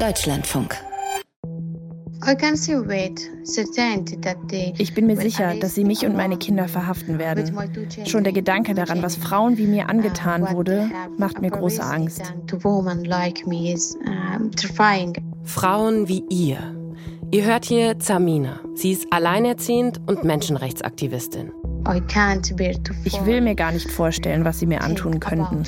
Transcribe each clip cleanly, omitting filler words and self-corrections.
Deutschlandfunk. Ich bin mir sicher, dass sie mich und meine Kinder verhaften werden. Schon der Gedanke daran, was Frauen wie mir angetan wurde, macht mir große Angst. Frauen wie ihr. Ihr hört hier Zarmina. Sie ist alleinerziehend und Menschenrechtsaktivistin. Ich will mir gar nicht vorstellen, was sie mir antun könnten.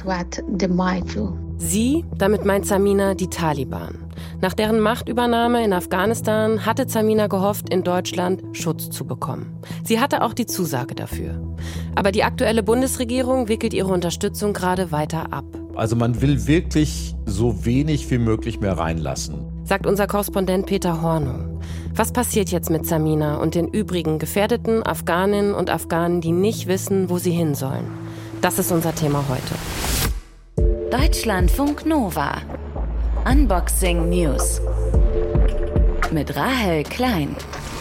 Sie, damit meint Zarmina die Taliban. Nach deren Machtübernahme in Afghanistan hatte Zarmina gehofft, in Deutschland Schutz zu bekommen. Sie hatte auch die Zusage dafür. Aber die aktuelle Bundesregierung wickelt ihre Unterstützung gerade weiter ab. Also man will wirklich so wenig wie möglich mehr reinlassen, sagt unser Korrespondent Peter Hornung. Was passiert jetzt mit Zarmina und den übrigen gefährdeten Afghaninnen und Afghanen, die nicht wissen, wo sie hin sollen? Das ist unser Thema heute. Deutschlandfunk Nova. Unboxing News. Mit Rahel Klein.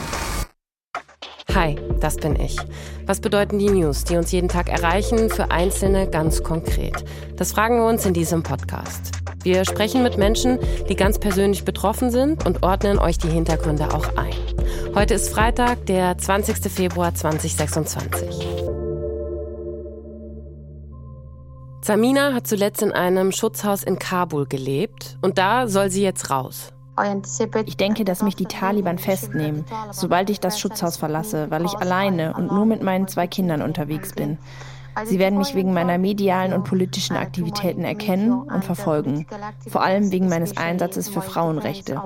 Hi, das bin ich. Was bedeuten die News, die uns jeden Tag erreichen, für Einzelne ganz konkret? Das fragen wir uns in diesem Podcast. Wir sprechen mit Menschen, die ganz persönlich betroffen sind und ordnen euch die Hintergründe auch ein. Heute ist Freitag, der 20. Februar 2026. Zarmina hat zuletzt in einem Schutzhaus in Kabul gelebt und da soll sie jetzt raus. Ich denke, dass mich die Taliban festnehmen, sobald ich das Schutzhaus verlasse, weil ich alleine und nur mit meinen 2 Kindern unterwegs bin. Sie werden mich wegen meiner medialen und politischen Aktivitäten erkennen und verfolgen, vor allem wegen meines Einsatzes für Frauenrechte.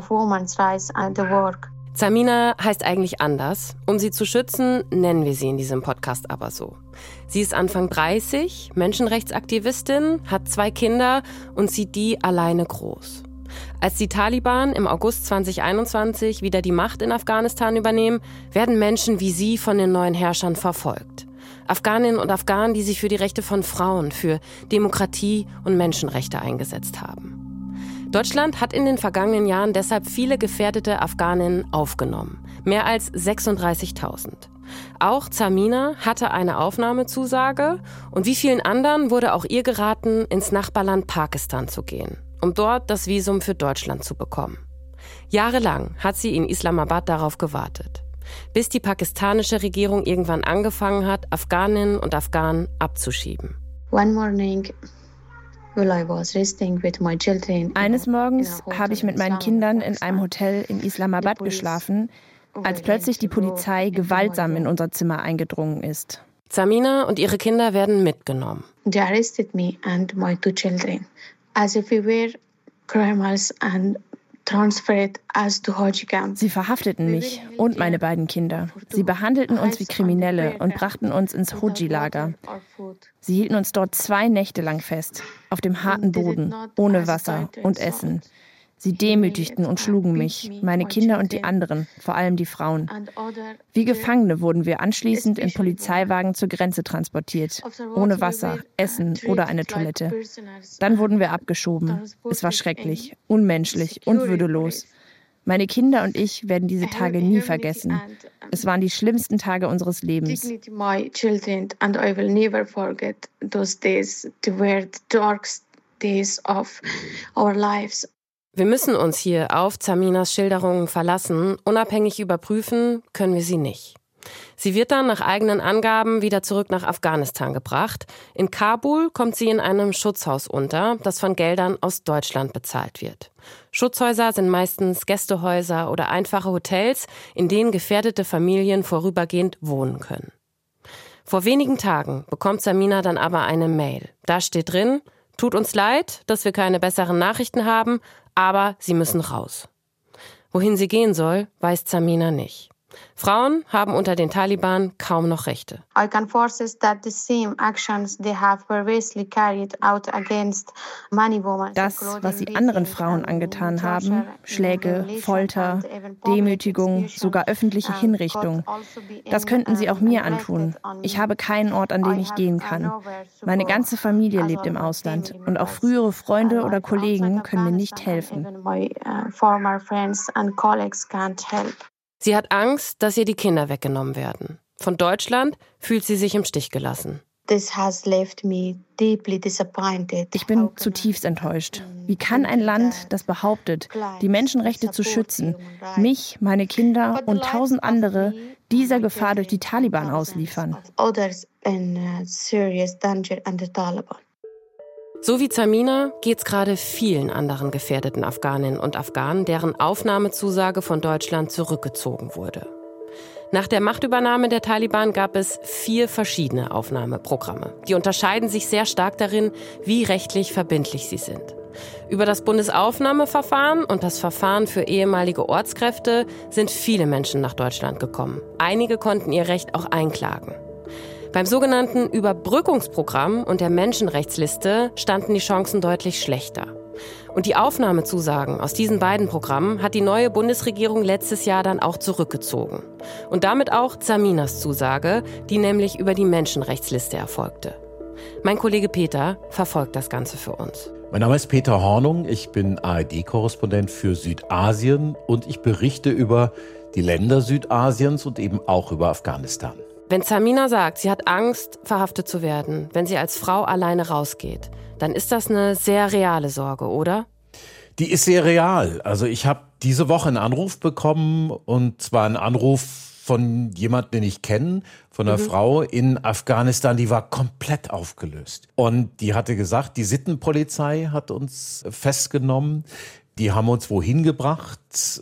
Zarmina heißt eigentlich anders. Um sie zu schützen, nennen wir sie in diesem Podcast aber so. Sie ist Anfang 30, Menschenrechtsaktivistin, hat 2 Kinder und sieht die alleine groß. Als die Taliban im August 2021 wieder die Macht in Afghanistan übernehmen, werden Menschen wie sie von den neuen Herrschern verfolgt. Afghaninnen und Afghanen, die sich für die Rechte von Frauen, für Demokratie und Menschenrechte eingesetzt haben. Deutschland hat in den vergangenen Jahren deshalb viele gefährdete Afghaninnen aufgenommen. Mehr als 36.000. Auch Zarmina hatte eine Aufnahmezusage und wie vielen anderen wurde auch ihr geraten, ins Nachbarland Pakistan zu gehen, um dort das Visum für Deutschland zu bekommen. Jahrelang hat sie in Islamabad darauf gewartet, bis die pakistanische Regierung irgendwann angefangen hat, Afghaninnen und Afghanen abzuschieben. Eines Morgens habe ich mit meinen Kindern in einem Hotel in Islamabad geschlafen, als plötzlich die Polizei gewaltsam in unser Zimmer eingedrungen ist. Zarmina und ihre Kinder werden mitgenommen. They arrested me and my 2 children as if we were criminals and transferred us to Hoji camp. Sie verhafteten mich und meine beiden Kinder. Sie behandelten uns wie Kriminelle und brachten uns ins Hoji-Lager. Sie hielten uns dort 2 Nächte lang fest, auf dem harten Boden, ohne Wasser und Essen. Sie demütigten und schlugen mich, meine Kinder und die anderen, vor allem die Frauen. Wie Gefangene wurden wir anschließend in Polizeiwagen zur Grenze transportiert, ohne Wasser, Essen oder eine Toilette. Dann wurden wir abgeschoben. Es war schrecklich, unmenschlich und würdelos. Meine Kinder und ich werden diese Tage nie vergessen. Es waren die schlimmsten Tage unseres Lebens. Wir müssen uns hier auf Zarminas Schilderungen verlassen. Unabhängig überprüfen können wir sie nicht. Sie wird dann nach eigenen Angaben wieder zurück nach Afghanistan gebracht. In Kabul kommt sie in einem Schutzhaus unter, das von Geldern aus Deutschland bezahlt wird. Schutzhäuser sind meistens Gästehäuser oder einfache Hotels, in denen gefährdete Familien vorübergehend wohnen können. Vor wenigen Tagen bekommt Zarmina dann aber eine Mail. Da steht drin: Tut uns leid, dass wir keine besseren Nachrichten haben, aber Sie müssen raus. Wohin sie gehen soll, weiß Zarmina nicht. Frauen haben unter den Taliban kaum noch Rechte. I can forces that the same actions they have perversely carried out against many women. Das, was sie anderen Frauen angetan haben, Schläge, Folter, Demütigung, sogar öffentliche Hinrichtung, das könnten sie auch mir antun. Ich habe keinen Ort, an den ich gehen kann. Meine ganze Familie lebt im Ausland und auch frühere Freunde oder Kollegen können mir nicht helfen. Sie hat Angst, dass ihr die Kinder weggenommen werden. Von Deutschland fühlt sie sich im Stich gelassen. Ich bin zutiefst enttäuscht. Wie kann ein Land, das behauptet, die Menschenrechte zu schützen, mich, meine Kinder und 1000 andere dieser Gefahr durch die Taliban ausliefern? So wie Zamina geht's gerade vielen anderen gefährdeten Afghaninnen und Afghanen, deren Aufnahmezusage von Deutschland zurückgezogen wurde. Nach der Machtübernahme der Taliban gab es 4 verschiedene Aufnahmeprogramme. Die unterscheiden sich sehr stark darin, wie rechtlich verbindlich sie sind. Über das Bundesaufnahmeverfahren und das Verfahren für ehemalige Ortskräfte sind viele Menschen nach Deutschland gekommen. Einige konnten ihr Recht auch einklagen. Beim sogenannten Überbrückungsprogramm und der Menschenrechtsliste standen die Chancen deutlich schlechter. Und die Aufnahmezusagen aus diesen beiden Programmen hat die neue Bundesregierung letztes Jahr dann auch zurückgezogen. Und damit auch Zaminas Zusage, die nämlich über die Menschenrechtsliste erfolgte. Mein Kollege Peter verfolgt das Ganze für uns. Mein Name ist Peter Hornung, ich bin ARD-Korrespondent für Südasien und ich berichte über die Länder Südasiens und eben auch über Afghanistan. Wenn Zamina sagt, sie hat Angst, verhaftet zu werden, wenn sie als Frau alleine rausgeht, dann ist das eine sehr reale Sorge, oder? Die ist sehr real. Also ich habe diese Woche einen Anruf bekommen, und zwar einen Anruf von jemandem, den ich kenne, von einer Frau in Afghanistan, die war komplett aufgelöst. Und die hatte gesagt, die Sittenpolizei hat uns festgenommen. Die haben uns wohin gebracht,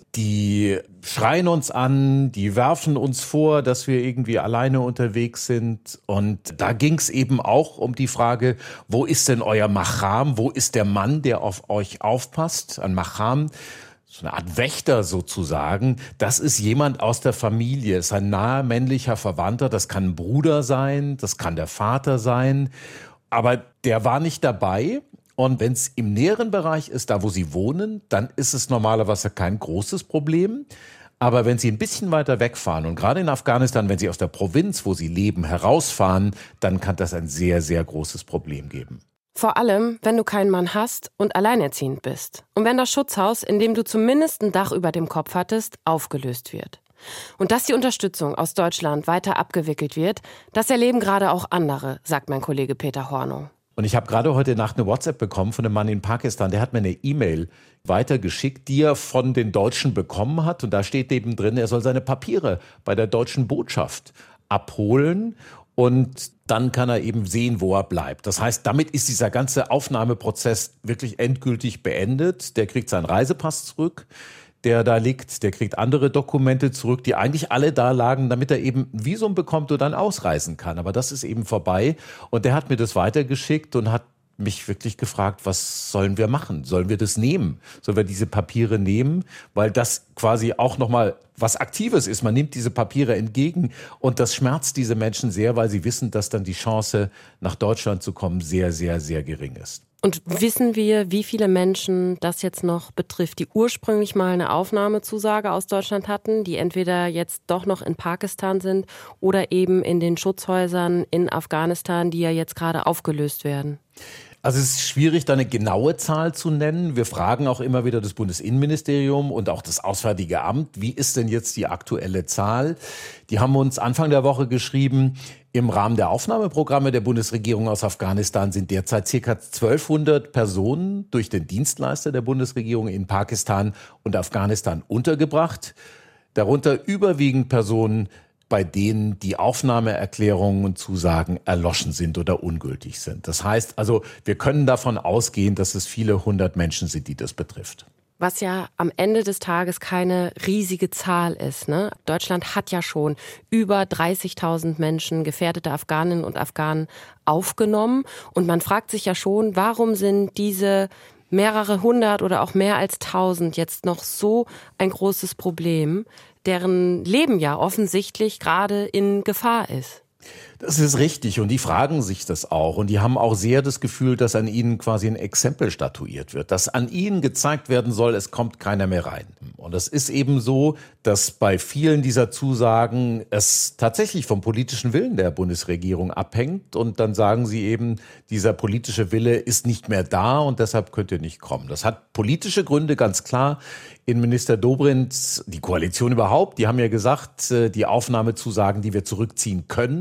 die schreien uns an, die werfen uns vor, dass wir irgendwie alleine unterwegs sind. Und da ging es eben auch um die Frage, wo ist denn euer Macham, wo ist der Mann, der auf euch aufpasst? Ein Macham, so eine Art Wächter sozusagen, das ist jemand aus der Familie, ist ein naher männlicher Verwandter, das kann ein Bruder sein, das kann der Vater sein, aber der war nicht dabei. Und wenn es im näheren Bereich ist, da wo sie wohnen, dann ist es normalerweise kein großes Problem. Aber wenn sie ein bisschen weiter wegfahren und gerade in Afghanistan, wenn sie aus der Provinz, wo sie leben, herausfahren, dann kann das ein sehr, sehr großes Problem geben. Vor allem, wenn du keinen Mann hast und alleinerziehend bist. Und wenn das Schutzhaus, in dem du zumindest ein Dach über dem Kopf hattest, aufgelöst wird. Und dass die Unterstützung aus Deutschland weiter abgewickelt wird, das erleben gerade auch andere, sagt mein Kollege Peter Hornung. Und ich habe gerade heute Nacht eine WhatsApp bekommen von einem Mann in Pakistan, der hat mir eine E-Mail weitergeschickt, die er von den Deutschen bekommen hat. Und da steht eben drin, er soll seine Papiere bei der deutschen Botschaft abholen. Und dann kann er eben sehen, wo er bleibt. Das heißt, damit ist dieser ganze Aufnahmeprozess wirklich endgültig beendet. Der kriegt seinen Reisepass zurück, der da liegt. Der kriegt andere Dokumente zurück, die eigentlich alle da lagen, damit er eben ein Visum bekommt und dann ausreisen kann. Aber das ist eben vorbei. Und der hat mir das weitergeschickt und hat mich wirklich gefragt, was sollen wir machen? Sollen wir das nehmen? Sollen wir diese Papiere nehmen? Weil das quasi auch nochmal was Aktives ist. Man nimmt diese Papiere entgegen und das schmerzt diese Menschen sehr, weil sie wissen, dass dann die Chance, nach Deutschland zu kommen, sehr, sehr, sehr gering ist. Und wissen wir, wie viele Menschen das jetzt noch betrifft, die ursprünglich mal eine Aufnahmezusage aus Deutschland hatten, die entweder jetzt doch noch in Pakistan sind oder eben in den Schutzhäusern in Afghanistan, die ja jetzt gerade aufgelöst werden? Also es ist schwierig, da eine genaue Zahl zu nennen. Wir fragen auch immer wieder das Bundesinnenministerium und auch das Auswärtige Amt, wie ist denn jetzt die aktuelle Zahl? Die haben uns Anfang der Woche geschrieben, im Rahmen der Aufnahmeprogramme der Bundesregierung aus Afghanistan sind derzeit ca. 1200 Personen durch den Dienstleister der Bundesregierung in Pakistan und Afghanistan untergebracht. Darunter überwiegend Personen, bei denen die Aufnahmeerklärungen und Zusagen erloschen sind oder ungültig sind. Das heißt also, wir können davon ausgehen, dass es viele hundert Menschen sind, die das betrifft. Was ja am Ende des Tages keine riesige Zahl ist, ne? Deutschland hat ja schon über 30.000 Menschen, gefährdete Afghaninnen und Afghanen, aufgenommen. Und man fragt sich ja schon, warum sind diese mehrere hundert oder auch mehr als 1000 jetzt noch so ein großes Problem, deren Leben ja offensichtlich gerade in Gefahr ist. Das ist richtig und die fragen sich das auch und die haben auch sehr das Gefühl, dass an ihnen quasi ein Exempel statuiert wird, dass an ihnen gezeigt werden soll, es kommt keiner mehr rein. Und es ist eben so, dass bei vielen dieser Zusagen es tatsächlich vom politischen Willen der Bundesregierung abhängt und dann sagen sie eben, dieser politische Wille ist nicht mehr da und deshalb könnt ihr nicht kommen. Das hat politische Gründe, ganz klar. Innenminister Dobrindt, die Koalition überhaupt, die haben ja gesagt, die Aufnahmezusagen, die wir zurückziehen können, zu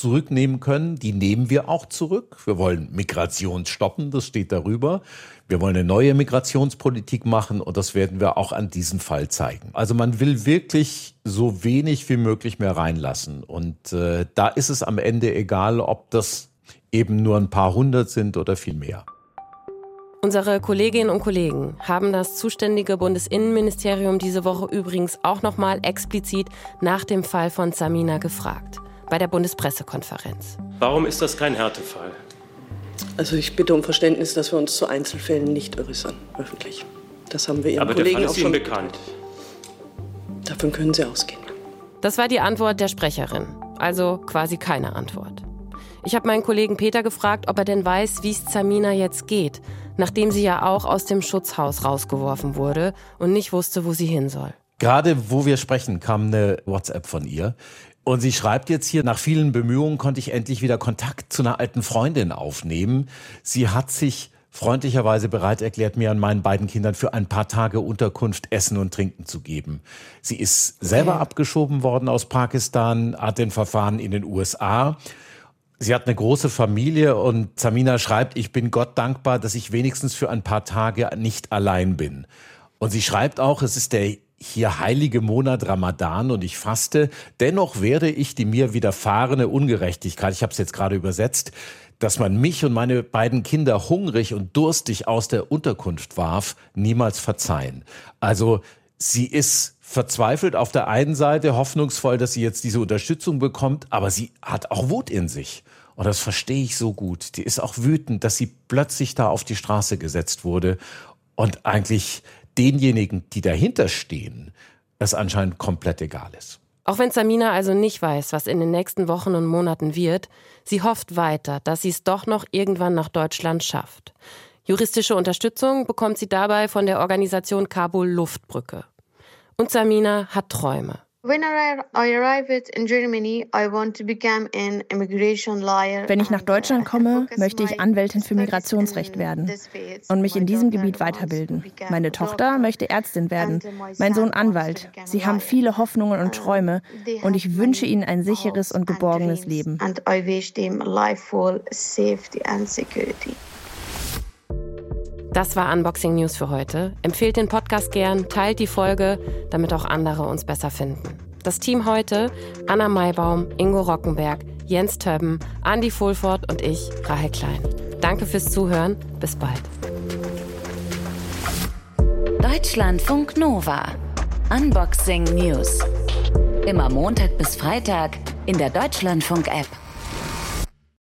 zurücknehmen können, die nehmen wir auch zurück. Wir wollen Migration stoppen, das steht darüber. Wir wollen eine neue Migrationspolitik machen und das werden wir auch an diesem Fall zeigen. Also man will wirklich so wenig wie möglich mehr reinlassen. Und da ist es am Ende egal, ob das eben nur ein paar hundert sind oder viel mehr. Unsere Kolleginnen und Kollegen haben das zuständige Bundesinnenministerium diese Woche übrigens auch nochmal explizit nach dem Fall von Samina gefragt. Bei der Bundespressekonferenz. Warum ist das kein Härtefall? Also ich bitte um Verständnis, dass wir uns zu Einzelfällen nicht äußern, öffentlich. Das haben wir Ihren Kollegen auch schon. Aber der Fall ist Ihnen bekannt. Davon können Sie ausgehen. Das war die Antwort der Sprecherin, also quasi keine Antwort. Ich habe meinen Kollegen Peter gefragt, ob er denn weiß, wie es Samina jetzt geht, nachdem sie ja auch aus dem Schutzhaus rausgeworfen wurde und nicht wusste, wo sie hin soll. Gerade wo wir sprechen, kam eine WhatsApp von ihr. Und sie schreibt jetzt hier, nach vielen Bemühungen konnte ich endlich wieder Kontakt zu einer alten Freundin aufnehmen. Sie hat sich freundlicherweise bereit erklärt, mir und meinen beiden Kindern für ein paar Tage Unterkunft, Essen und Trinken zu geben. Sie ist selber abgeschoben worden aus Pakistan, hat den Verfahren in den USA. Sie hat eine große Familie und Samina schreibt, ich bin Gott dankbar, dass ich wenigstens für ein paar Tage nicht allein bin. Und sie schreibt auch, es ist der hier heilige Monat Ramadan und ich faste. Dennoch werde ich die mir widerfahrene Ungerechtigkeit, ich habe es jetzt gerade übersetzt, dass man mich und meine beiden Kinder hungrig und durstig aus der Unterkunft warf, niemals verzeihen. Also sie ist verzweifelt auf der einen Seite, hoffnungsvoll, dass sie jetzt diese Unterstützung bekommt, aber sie hat auch Wut in sich. Und das verstehe ich so gut. Die ist auch wütend, dass sie plötzlich da auf die Straße gesetzt wurde und eigentlich denjenigen, die dahinter stehen, es anscheinend komplett egal ist. Auch wenn Samina also nicht weiß, was in den nächsten Wochen und Monaten wird, sie hofft weiter, dass sie es doch noch irgendwann nach Deutschland schafft. Juristische Unterstützung bekommt sie dabei von der Organisation Kabul Luftbrücke. Und Samina hat Träume. When I arrived in Germany, I want to become an immigration lawyer. Wenn ich nach Deutschland komme, möchte ich Anwältin für Migrationsrecht werden und mich in diesem Gebiet weiterbilden. Meine Tochter möchte Ärztin werden, mein Sohn Anwalt. Sie haben viele Hoffnungen und Träume und ich wünsche ihnen ein sicheres und geborgenes Leben. And I wish them a life full safety and security. Das war Unboxing News für heute. Empfehlt den Podcast gern, teilt die Folge, damit auch andere uns besser finden. Das Team heute: Anna Maibaum, Ingo Rockenberg, Jens Többen, Andi Fulford und ich, Rahel Klein. Danke fürs Zuhören. Bis bald. Deutschlandfunk Nova. Unboxing News. Immer Montag bis Freitag in der Deutschlandfunk-App.